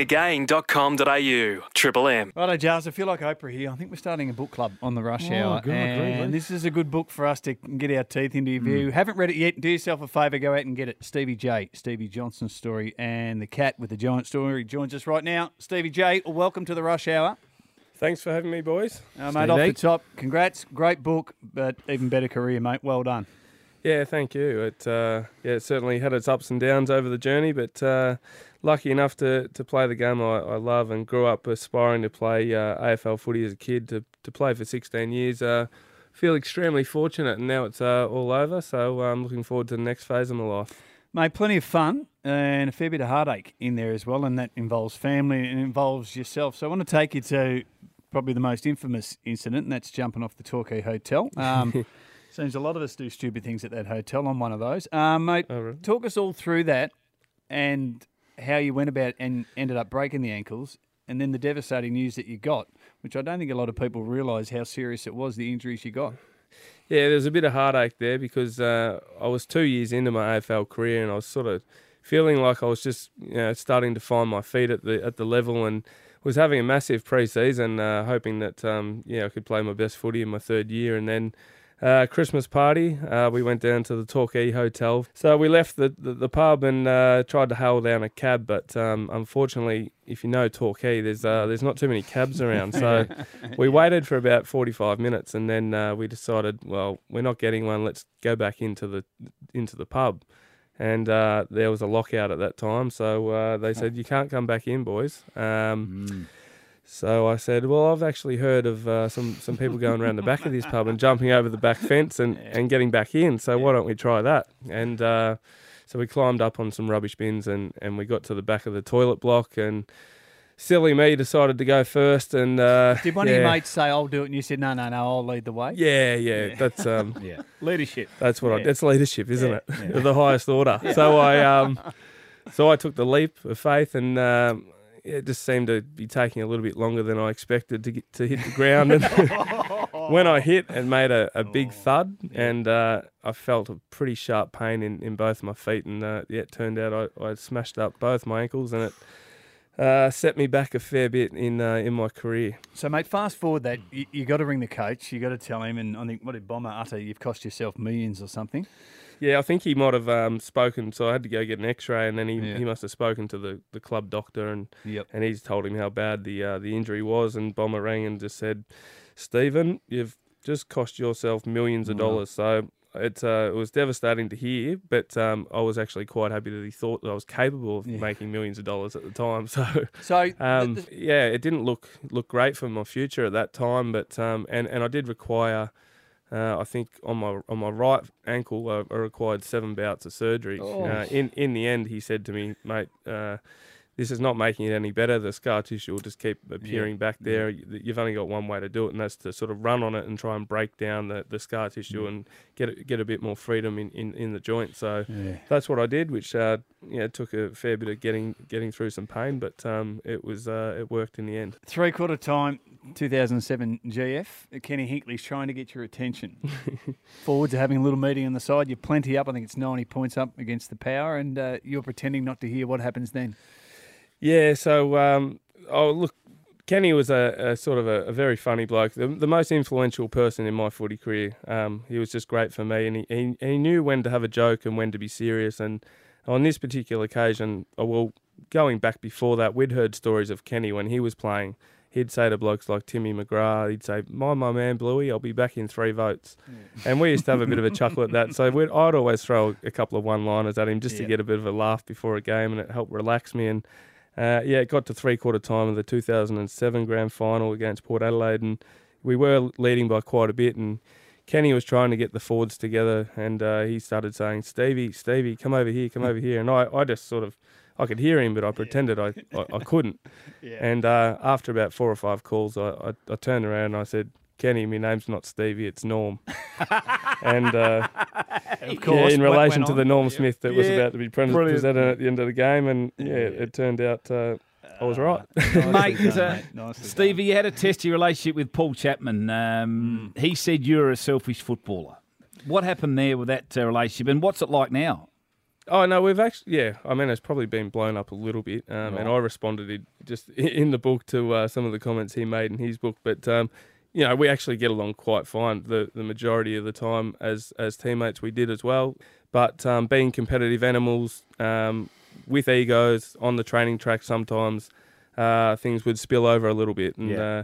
McGainagain.com.au. Triple M. Righto, Jars, I feel like Oprah here. I think we're starting a book club on the Rush Hour. God, and really? this is a good book for us to get our teeth into. If you haven't read it yet, do yourself a favour, go out and get it. Stevie J, Stevie Johnson's story, and the cat with the giant story joins us right now. Stevie J, welcome to the Rush Hour. Thanks for having me, boys. Mate, off the top, congrats. Great book, but even better career, mate. Well done. Yeah, thank you. It certainly had its ups and downs over the journey, but lucky enough to play the game I love and grew up aspiring to play AFL footy as a kid, to play for 16 years. Feel extremely fortunate, and now it's all over, so I'm looking forward to the next phase of my life. Mate, plenty of fun and a fair bit of heartache in there as well, and that involves family and involves yourself. So I want to take you to probably the most infamous incident, and that's jumping off the Torquay Hotel. Seems a lot of us do stupid things at that hotel. I'm one of those. Mate, talk us all through that and how you went about and ended up breaking the ankles, and then the devastating news that you got, which I don't think a lot of people realise how serious it was, the injuries you got. Yeah, there's a bit of heartache there because I was 2 years into my AFL career and I was sort of feeling like I was just starting to find my feet at the level, and was having a massive pre-season, hoping that I could play my best footy in my third year. And then Christmas party, we went down to the Torquay Hotel. So we left the pub and tried to hail down a cab, but unfortunately, if you know Torquay, there's not too many cabs around. So we waited for about 45 minutes, and then we decided, well, we're not getting one. Let's go back into the pub. And there was a lockout at that time, so they said, you can't come back in, boys. So I said, well, I've actually heard of some people going around the back of this pub and jumping over the back fence and getting back in, so why don't we try that? And so we climbed up on some rubbish bins and we got to the back of the toilet block, and silly me decided to go first. And Did one of your mates say, I'll do it, and you said, no, I'll lead the way? Yeah. That's leadership. That's what that's leadership, isn't it? Of the highest order. So I took the leap of faith, and it just seemed to be taking a little bit longer than I expected to hit the ground. And when I hit, it made a big thud, and I felt a pretty sharp pain in both my feet. And it turned out I smashed up both my ankles, and it set me back a fair bit in my career. So, mate, fast forward that you got to ring the coach. You got to tell him, and I think what did Bomber utter? You've cost yourself millions or something. Yeah, I think he might have spoken, so I had to go get an X-ray, and then he must have spoken to the club doctor, and he's told him how bad the injury was, and Bomber rang and just said, Stephen, you've just cost yourself millions of dollars. So it was devastating to hear, but I was actually quite happy that he thought that I was capable of making millions of dollars at the time. So it didn't look great for my future at that time, but and I did require. I think on my right ankle, I required 7 bouts of surgery. In the end, he said to me, mate, this is not making it any better. The scar tissue will just keep appearing back there. You've only got one way to do it, and that's to sort of run on it and try and break down the scar tissue and get a bit more freedom in the joint. So that's what I did, which took a fair bit of getting through some pain, but it worked in the end. 3/4 time, 2007 GF. Kenny Hinkley's trying to get your attention. Forwards are having a little meeting on the side. You're plenty up. I think it's 90 points up against the Power, and you're pretending not to hear what happens then. Yeah, so look, Kenny was a sort of a very funny bloke, the most influential person in my footy career. He was just great for me, and he knew when to have a joke and when to be serious. And on this particular occasion, going back before that, we'd heard stories of Kenny when he was playing. He'd say to blokes like Timmy McGrath, he'd say, mind my man Bluey, I'll be back in 3 votes. And we used to have a bit of a chuckle at that. So I'd always throw a couple of one-liners at him just to get a bit of a laugh before a game, and it helped relax me. And it got to 3/4 time of the 2007 grand final against Port Adelaide, and we were leading by quite a bit, and Kenny was trying to get the forwards together, and he started saying, Stevie, come over here. And I just sort of, I could hear him, but I pretended I couldn't. And after about 4 or 5 calls, I turned around and I said, Kenny, my name's not Stevie, it's Norm. And of course, in relation to the Norm Smith that was about to be presented at the end of the game, and it turned out I was right. Mate, Stevie, you had a testy relationship with Paul Chapman. He said you were a selfish footballer. What happened there with that relationship, and what's it like now? Oh, no, we've actually, I mean, it's probably been blown up a little bit, and I responded just in the book to some of the comments he made in his book, but we actually get along quite fine the majority of the time as teammates. We did as well. But being competitive animals with egos on the training track, sometimes things would spill over a little bit.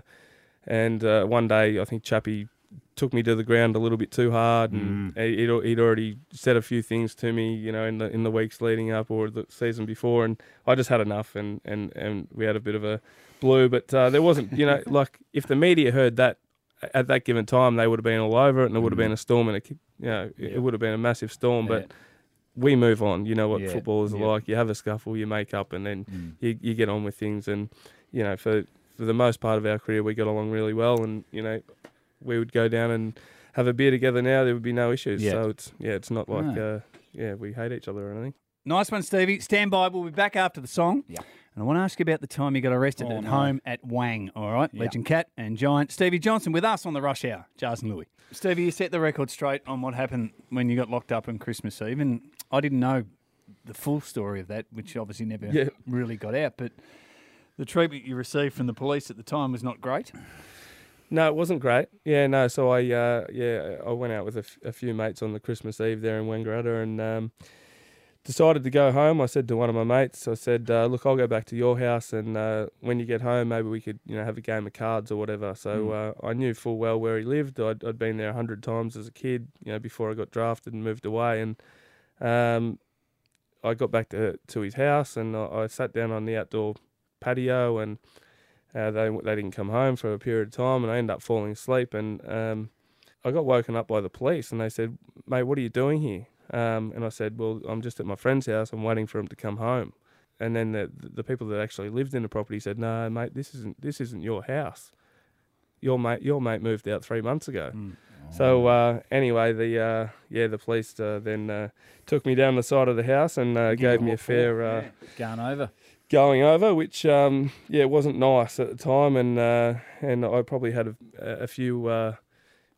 And one day, I think Chappie took me to the ground a little bit too hard, and he'd already said a few things to me, in the weeks leading up or the season before, and I just had enough, and we had a bit of a blue. But there wasn't, like if the media heard that at that given time, they would have been all over it, and it would have been a storm, and it would have been a massive storm. But we move on. You know what footballers are like. You have a scuffle, you make up, and then you get on with things. And for the most part of our career, we got along really well, and we would go down and have a beer together now. There would be no issues. So it's not like we hate each other or anything. Nice one, Stevie. Stand by. We'll be back after the song. Yeah. And I want to ask you about the time you got arrested at home at Wang, all right? Yeah. Legend Cat and Giant. Stevie Johnson with us on the Rush Hour. Jars and Louis. Stevie, you set the record straight on what happened when you got locked up on Christmas Eve, and I didn't know the full story of that, which obviously never really got out, but the treatment you received from the police at the time was not great. No, it wasn't great. So I went out with a few mates on the Christmas Eve there in Wangaratta, and decided to go home. I said to one of my mates, I said, look, I'll go back to your house, and when you get home, maybe we could have a game of cards or whatever. So I knew full well where he lived. I'd been there 100 times as a kid, before I got drafted and moved away. And I got back to his house, and I sat down on the outdoor patio, and they didn't come home for a period of time, and I ended up falling asleep. And I got woken up by the police, and they said, mate, what are you doing here? And I said, well, I'm just at my friend's house. I'm waiting for him to come home. And then the people that actually lived in the property said, no, mate, this isn't your house. Your mate moved out 3 months ago. So anyway, the police then took me down the side of the house and gave me a fair going over, which wasn't nice at the time, and I probably had a few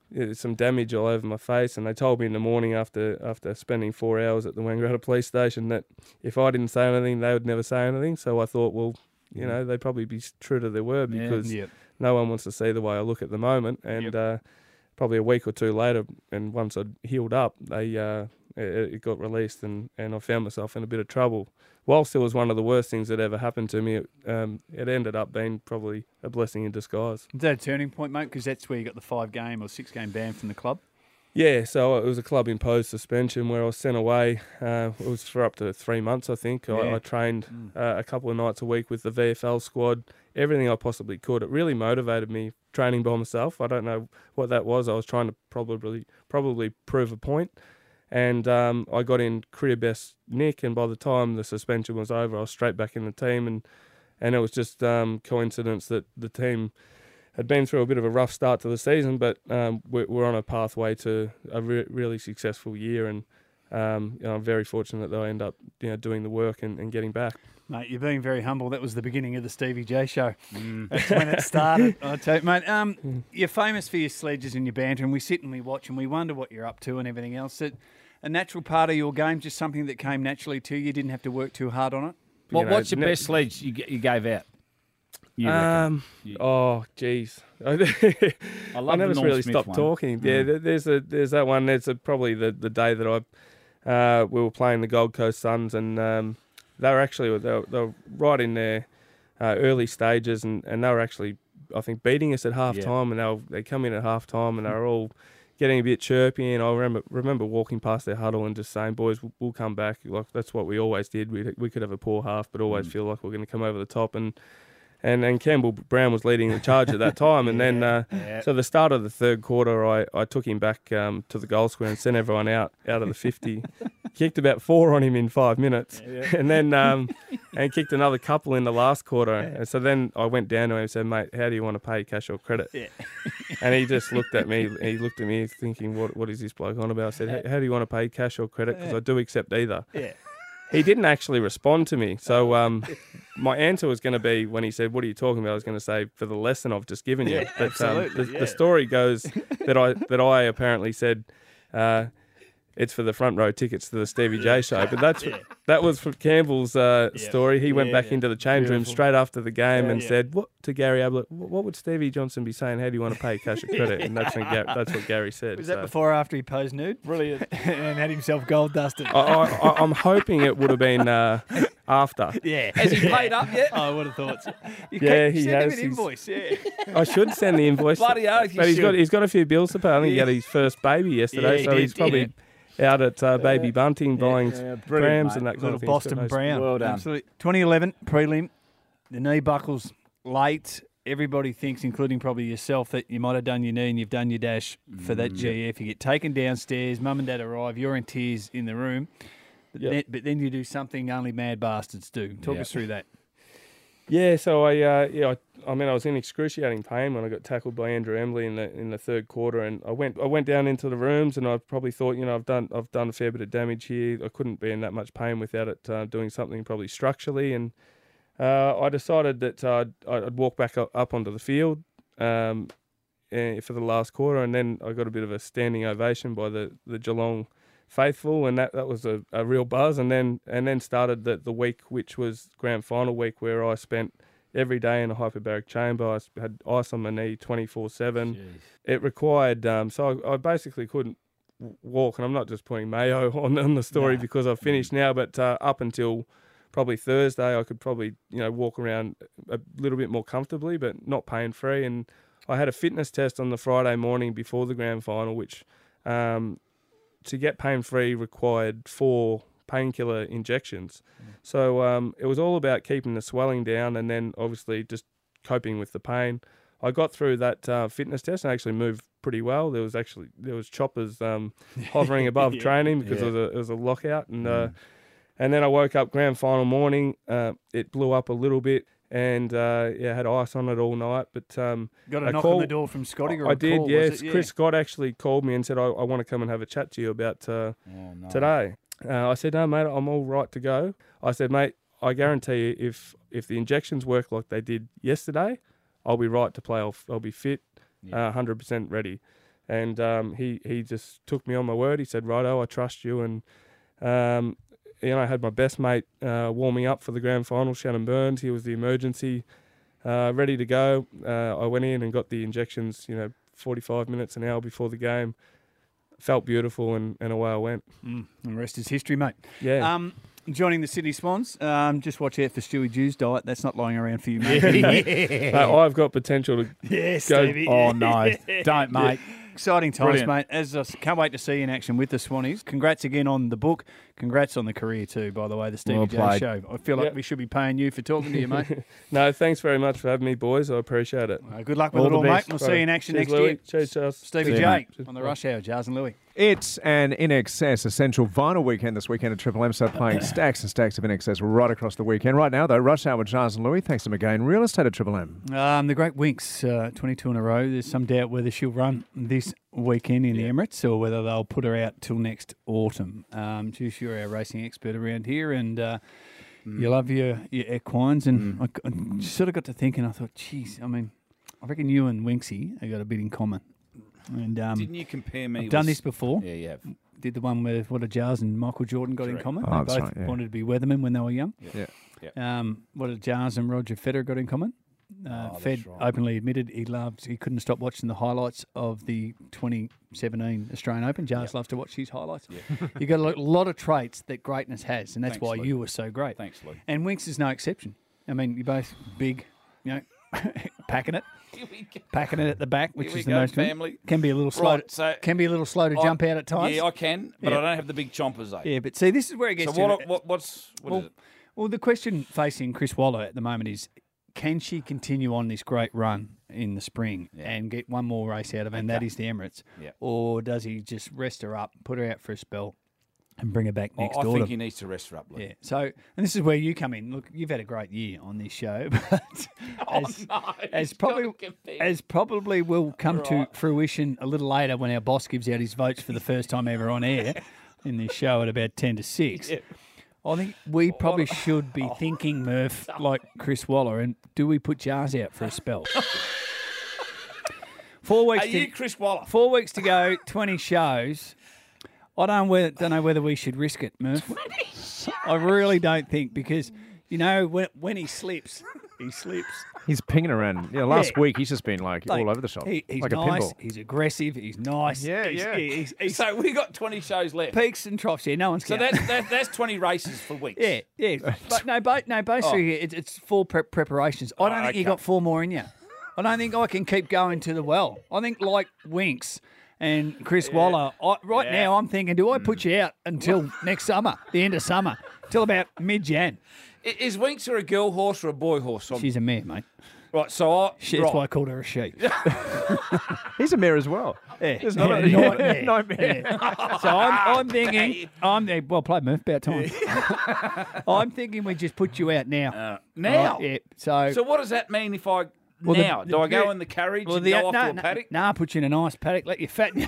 some damage all over my face, and they told me in the morning after spending 4 hours at the Wangaratta police station that if I didn't say anything, they would never say anything. So I thought, well, they'd probably be true to their word because no one wants to see the way I look at the moment. And probably a week or two later, and once I'd healed up, it got released, and I found myself in a bit of trouble. Whilst it was one of the worst things that ever happened to me, it ended up being probably a blessing in disguise. Is that a turning point, mate? Because that's where you got the 5-game or 6-game ban from the club? Yeah, so it was a club-imposed suspension where I was sent away. It was for up to 3 months, I think. I trained a couple of nights a week with the VFL squad, everything I possibly could. It really motivated me, training by myself. I don't know what that was. I was trying to probably prove a point. And I got in career best nick, and by the time the suspension was over, I was straight back in the team, and it was just coincidence that the team had been through a bit of a rough start to the season, but we're on a pathway to a really successful year, and I'm very fortunate that I end up doing the work and getting back. Mate, you're being very humble. That was the beginning of the Stevie J show. That's when it started. I tell you, mate, you're famous for your sledges and your banter, and we sit and we watch and we wonder what you're up to and everything else. A natural part of your game, just something that came naturally to you. You didn't have to work too hard on it. What's your best sledge you gave out? Oh, geez. I never really stopped talking. Yeah, there's that one. There's probably the day that we were playing the Gold Coast Suns, and they were right in their early stages, and they were actually, I think, beating us at half time, and they come in at half time, and they were all getting a bit chirpy, and I remember walking past their huddle and just saying, boys, we'll come back. Like, that's what we always did. We could have a poor half, but always feel like we're going to come over the top. And Campbell Brown was leading the charge at that time. And then, so the start of the third quarter, I took him back to the goal square and sent everyone out of the 50. Kicked about 4 on him in 5 minutes. And then and kicked another couple in the last quarter. And so then I went down to him and said, mate, how do you want to pay, cash or credit? And he just looked at me. He looked at me thinking, what is this bloke on about? I said, how do you want to pay, cash or credit? Because I do accept either. He didn't actually respond to me. So my answer was going to be, when he said, what are you talking about? I was going to say, for the lesson I've just given you. But the story goes that I apparently said, it's for the front row tickets to the Stevie J show. But that was from Campbell's story. He went back into the change room straight after the game and said, "What to Gary Ablett? What would Stevie Johnson be saying? How do you want to pay, cash or credit?" And that's what Gary said. Was that before or after he posed nude? Brilliant. And had himself gold dusted. I'm hoping it would have been after. Yeah. Has he paid up yet? I would have thought so. He has. Send him an invoice. I should send the invoice. Bloody oath, but he's got a few bills to pay. I think he had his first baby yesterday, so he's probably out at Baby Bunting buying prams and that kind of thing. Boston Brown. Well done. Absolutely. 2011 prelim, the knee buckles late. Everybody thinks, including probably yourself, that you might have done your knee and you've done your dash for that GF. You get taken downstairs, mum and dad arrive, you're in tears in the room, but then you do something only mad bastards do. Talk us through that. Yeah, so I was in excruciating pain when I got tackled by Andrew Embley in the third quarter, and I went down into the rooms, and I probably thought, I've done a fair bit of damage here. I couldn't be in that much pain without it doing something probably structurally, and I decided that I'd walk back up onto the field for the last quarter, and then I got a bit of a standing ovation by the Geelong faithful, and that was a real buzz, and then started the week, which was grand final week, where I spent every day in a hyperbaric chamber. I had ice on my knee 24/7. It required so I basically couldn't walk, and I'm not just putting mayo on the story because I've finished now, but up until probably Thursday I could probably walk around a little bit more comfortably, but not pain free. And I had a fitness test on the Friday morning before the grand final, which to get pain-free required 4 painkiller injections. So it was all about keeping the swelling down and then obviously just coping with the pain. I got through that fitness test and actually moved pretty well. There was choppers hovering above training because it was a lockout. And then I woke up grand final morning. It blew up a little bit. And had ice on it all night. But got a knock on the door from Scotty, or I did, call, yes. Chris Scott actually called me and said, I want to come and have a chat to you about today. I said, no, mate, I'm all right to go. I said, mate, I guarantee you if the injections work like they did yesterday, I'll be right to play. I'll be fit, 100% ready. And he just took me on my word. He said, righto, I trust you. And, I had my best mate warming up for the grand final, Shannon Burns. He was the emergency, ready to go. I went in and got the injections, 45 minutes, an hour before the game. Felt beautiful, and away I went. And the rest is history, mate. Yeah. Joining the Sydney Swans, just watch out for Stewie Jew's diet. That's not lying around for you, mate. I've got potential to go. Stevie. Oh, no. Don't, mate. Exciting times, Brilliant. mate. Can't wait to see you in action with the Swannies. Congrats again on the book. Congrats on the career too, by the way, the Stevie J Show. I feel like we should be paying you for talking to you, mate. No, thanks very much for having me, boys. I appreciate it. Good luck with it all, mate. We'll see you in action next year. Cheers, Charles. Stevie J on the Rush Hour, Jars and Louie. It's an INXS Essential Vinyl weekend this weekend at Triple M, so playing stacks and stacks of INXS right across the weekend. Right now, though, Rush Hour with Jars and Louie, thanks to McGain Real Estate at Triple M. The Great Winks, 22 in a row. There's some doubt whether she'll run this weekend in the Emirates or whether they'll put her out till next autumn. You're our racing expert around here, and you love your equines. And I sort of got to thinking, I thought, geez, I reckon you and Winksy have got a bit in common. And didn't you compare me? I've done this before. Yeah, you have. Did the one where what Jars and Michael Jordan got in common. Oh, they both wanted to be weathermen when they were young. Yeah. What Jars and Roger Federer got in common. Fed openly admitted he couldn't stop watching the highlights of the 2017 Australian Open. Jars loves to watch his highlights. Yeah. You got a lot of traits that greatness has, and that's why Lou. you were so great. Thanks, Lou. And Winks is no exception. You're both big, packing it. Packing it at the back, which is the most family. Can be a little slow. Right, can be a little slow to jump out at times. Yeah, I can, but I don't have the big chompers. Yeah, but see, this is where it gets. So what is it? Well, the question facing Chris Waller at the moment is, can she continue on this great run in the spring and get one more race out of her, and that is the Emirates, or does he just rest her up, put her out for a spell, and bring her back next autumn? I think he needs to rest her up. Luke. Yeah. So, and this is where you come in. Look, you've had a great year on this show, but as probably will come to fruition a little later when our boss gives out his votes for the first time ever on air in this show at about 10 to 6. Yeah. I think we probably should be thinking, Murph, like Chris Waller, and do we put Jars out for a spell? 4 weeks. Are you Chris Waller? 4 weeks to go, 20 shows. I don't know whether we should risk it, Murph. I really don't think, because, when he slips, he slips. He's pinging around. Yeah, last week he's just been all over the shop. He's like nice. A pinball. He's aggressive. He's nice. He's so we got 20 shows left. Peaks and troughs. Yeah, no one's counting. So that's 20 races for weeks. Yeah. But basically it's full preparations. I don't think you got 4 more in you. I don't think I can keep going to the well. I think like Winks and Chris Waller, now I'm thinking, do I put you out until next summer, the end of summer, till about mid-Jan? Is Winks a girl horse or a boy horse? She's a mare, mate. Right, so that's why I called her a sheep. He's a mare as well. Yeah, it's not a nightmare. Yeah. So I'm thinking, well played, Murph, about time. I'm thinking we just put you out now. Now? Yeah. So what does that mean if I... do I go in the carriage and go off to a paddock? Nah, put you in a nice paddock, let you fatten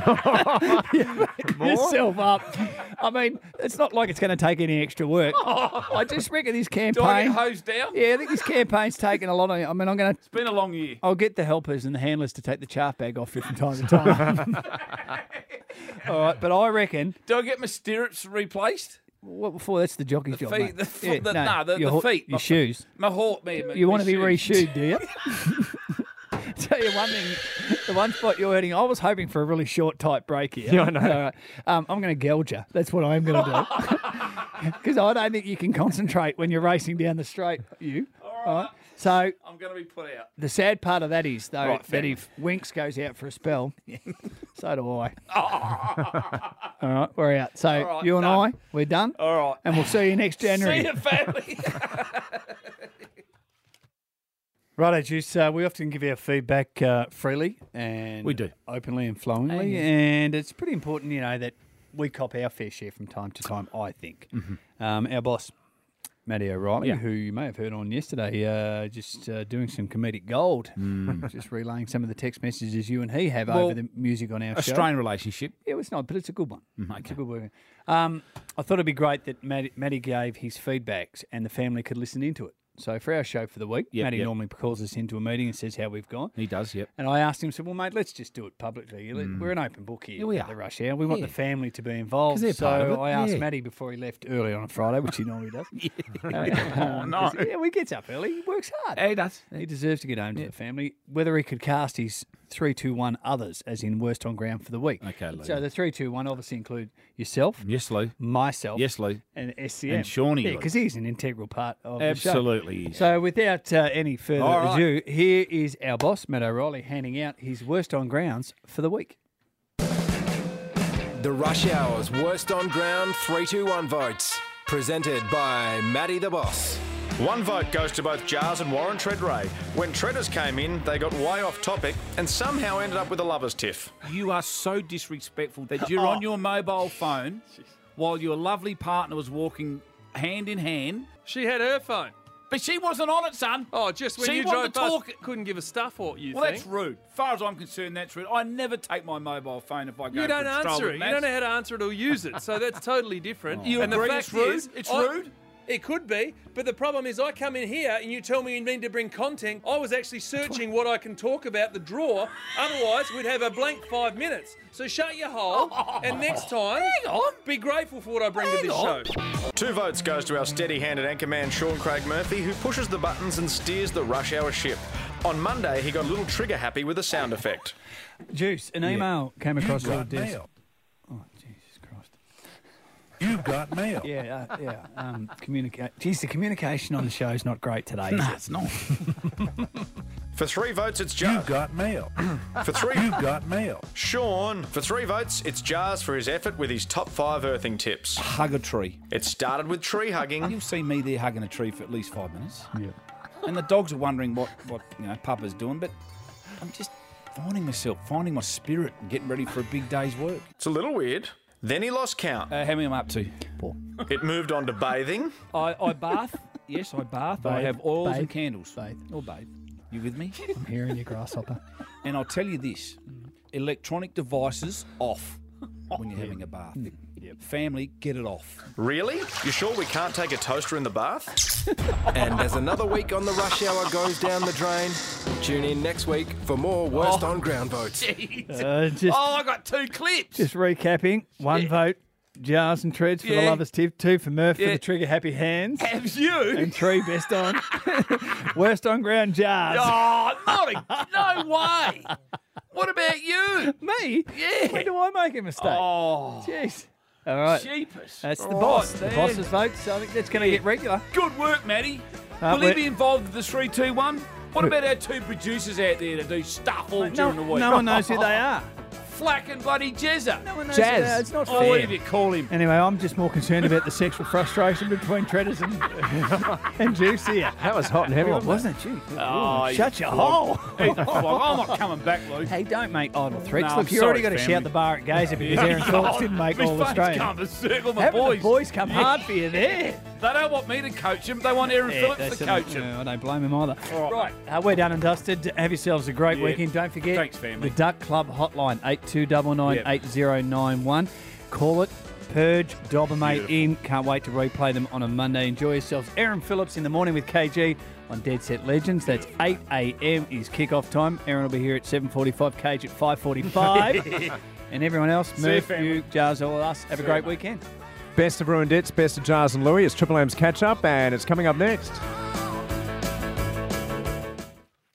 yourself up. It's not like it's going to take any extra work. I just reckon this campaign... Do I get hosed down? Yeah, I think this campaign's taken a lot of... I'm going to... It's been a long year. I'll get the helpers and the handlers to take the chaff bag off you from time to time. All right, but I reckon... Do I get my stirrups replaced? What before? That's the jockey's job, mate. The feet. Your shoes. My horse. You want to be re-shoed, do you? Tell you one thing, the one spot you're heading, I was hoping for a really short, tight break here. Yeah, I know. I'm going to gouge you. That's what I'm going to do. Because I don't think you can concentrate when you're racing down the straight. All right. So I'm going to be put out. The sad part of that is, though, that if Winks goes out for a spell, so do I. All right, we're out. So you and I, we're done. All right. And we'll see you next January. See you, family. Righto, Juice. We often give our feedback freely and we do openly and flowingly, and it's pretty important, that we cop our fair share from time to time. I think our boss, Matty O'Reilly, who you may have heard on yesterday, just doing some comedic gold, just relaying some of the text messages you and he have over the music on our show. A strained relationship. Yeah, it's not, but it's a good one. Okay. It's a good one. I thought it'd be great that Matty gave his feedbacks and the family could listen into it. So for our show for the week, Yep, Matty yep. normally calls us into a meeting and says how we've gone. He does, yep. And I asked him, said, well, mate, let's just do it publicly. We're an open book here we at are. the Rush Hour. We want Yeah. the family to be involved. 'Cause they're part of So it, I asked yeah. Matty before he left early on a Friday, which he normally does. Oh, no. Yeah, he gets up early. He works hard. He does. He deserves to get home to the family. Whether he could cast his 3-2-1 others, as in worst on ground for the week. Okay, Lou. So the 3-2-1 obviously include yourself, Yes, Lou. myself, Yes, Lou. and SCM. And Shawnee, Yeah, Lou. because he's an integral part of the show. Absolutely is. So without any further All right. ado, here is our boss, Matt O'Reilly, handing out his worst on grounds for the week. The Rush Hour's Worst on Ground 3-2-1 votes. Presented by Matty the Boss. One vote goes to both Jars and Warren Treadray. When Treaders came in, they got way off topic and somehow ended up with a lover's tiff. You are so disrespectful that you're on your mobile phone while your lovely partner was walking hand in hand. She had her phone. But she wasn't on it, son. Oh, just when She you wanted drove to past, talk. couldn't give a stuff or you Well, think. that's rude. As far as I'm concerned, that's rude. I never take my mobile phone if I go You don't for a stroll answer with it. You Matt. don't know how to answer it or use it. So that's totally different. You and agree the it's fact rude? is, It's rude? It could be, but the problem is I come in here and you tell me you need to bring content. I was actually searching what I can talk about the draw. Otherwise, we'd have a blank 5 minutes. So shut your hole, and next time, be grateful for what I bring to this show. 2 votes goes to our steady-handed anchorman Sean Craig Murphy, who pushes the buttons and steers the Rush Hour ship. On Monday, he got a little trigger happy with a sound effect. Juice, an email came across You've your got desk. mail. Oh, Jesus Christ. You've got mail. Yeah. Geez, the communication on the show is not great today. Nah, it's not. For 3 votes, it's Jars. You've got mail. For 3, You've got mail. Sean. For 3 votes, it's Jars for his effort with his top 5 earthing tips. Hug a tree. It started with tree hugging. You'll see me there hugging a tree for at least 5 minutes. Yeah. And the dogs are wondering what Papa's doing, but I'm just finding myself, finding my spirit and getting ready for a big day's work. It's a little weird. Then he lost count. How many am I up to? 4. It moved on to bathing. I bath. Yes, I bath. I Bathe. have oils and Bathe. candles. Bathe. Or bathe. You with me? I'm hearing you, grasshopper. And I'll tell you this. Electronic devices off when you're having a bath. Family, get it off. Really? You sure we can't take a toaster in the bath? And as another week on the Rush Hour goes down the drain, tune in next week for more Worst on Ground votes. I got 2 clips. Just recapping, 1 vote, Jars and Treads for the Yeah. lovers tip, 2 for Murph for Yeah. the trigger happy hands, Have you? and 3 best on, worst on ground Jars. Oh, no way. What about you? Me? Yeah. When do I make a mistake? Oh, Jeez. All right. jeepers. That's the All boss. right, The there. boss's votes. So I think that's going to get regular. Good work, Matty. Will he we're- be involved with the 3-2-1? What about our 2 producers out there that do stuff all during the week? No one knows who they are. Flack and bloody Jezza. No one knows Jazz. who they are. It's not Oh, fair. whatever you call him. Anyway, I'm just more concerned about the sexual frustration between Treaders and Juice here. That was hot and heavy, wasn't it, Juice? Oh, Shut you your flog. hole. Eat the flog. I'm not coming back, Luke. Hey, don't make idle threats. No, Look, I'm you already sorry, got to family. shout the bar at Gazer because Aaron Phillips didn't make My All face Australian. come to circle my Having boys. the boys come hard for you there. They don't want me to coach them. They want Aaron Phillips that's to it. coach them. I don't blame him either. All Right, we're done and dusted. Have yourselves a great Yeah. weekend. Don't forget Thanks, family. the Duck Club hotline, 8299-8091. Call it. Purge, Dobermate in. Can't wait to replay them on a Monday. Enjoy yourselves. Aaron Phillips in the morning with KG on Dead Set Legends. That's 8 a.m. is kickoff time. Aaron will be here at 7:45, Cage at 5:45. And everyone else, See you, Murph, family. you, Jars, all of us, have a great weekend. Best of Ruined Dits, best of Jars and Louie. It's Triple M's catch up, and it's coming up next.